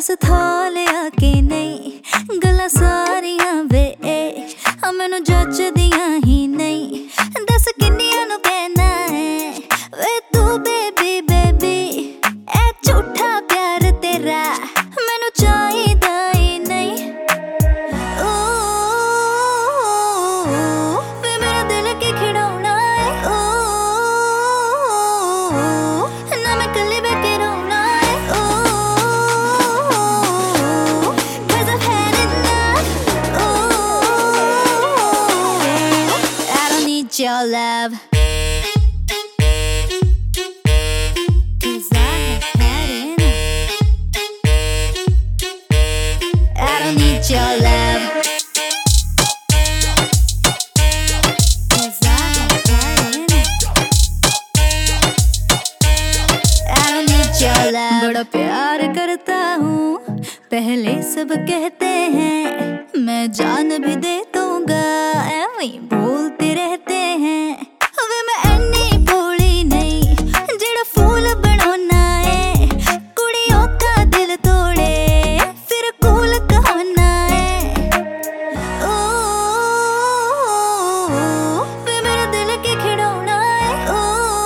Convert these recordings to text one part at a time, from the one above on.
बस थालिया के नहीं गल्लां सारियां वे मैनू जचदियां ही नहीं। दस किन्नियां नू कहना है वे तू बेबी बेबी, ए झूठा प्यार तेरा मैनू चाहिदा ही नहीं। ओ वे मेरा दिल की खिड़ौना है, ओ ना मैं कल्ली बैठे रोना है। ओ cause I've had enough, I don't need your love, 'cause I have had enough, I don't need your love, 'cause I have had enough, I don't need your love। बड़ा प्यार करता हूँ पहले सब कहते हैं, मैं जान भी दे दूंगा ऐਵੇਂ ही बोलते रहते हैं। वे मैं ऐनी भोली नहीं जेड़ा फूल बनाना है, कुड़ियों का दिल तोड़े फिर कूल कहना है। ओ वे मेरा दिल की खिड़ौना है, ओ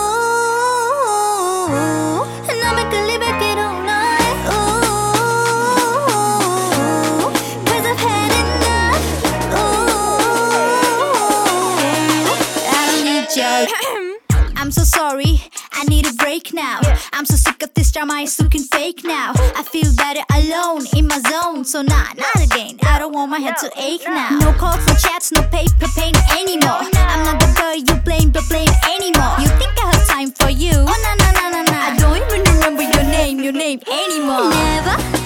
ना मैं कल्ली बैठे रोना है। ओ cause I've had enough, I don't need your I'm so sorry, I need a break now, I'm so sick of this drama, it's looking fake now। I feel better alone in my zone, so not again, I don't want my head to ache now। No calls, no chats, no paper pain anymore, I'm not the girl you blame anymore। You think I have time for you? Oh no no no no no, I don't even remember your name anymore। Never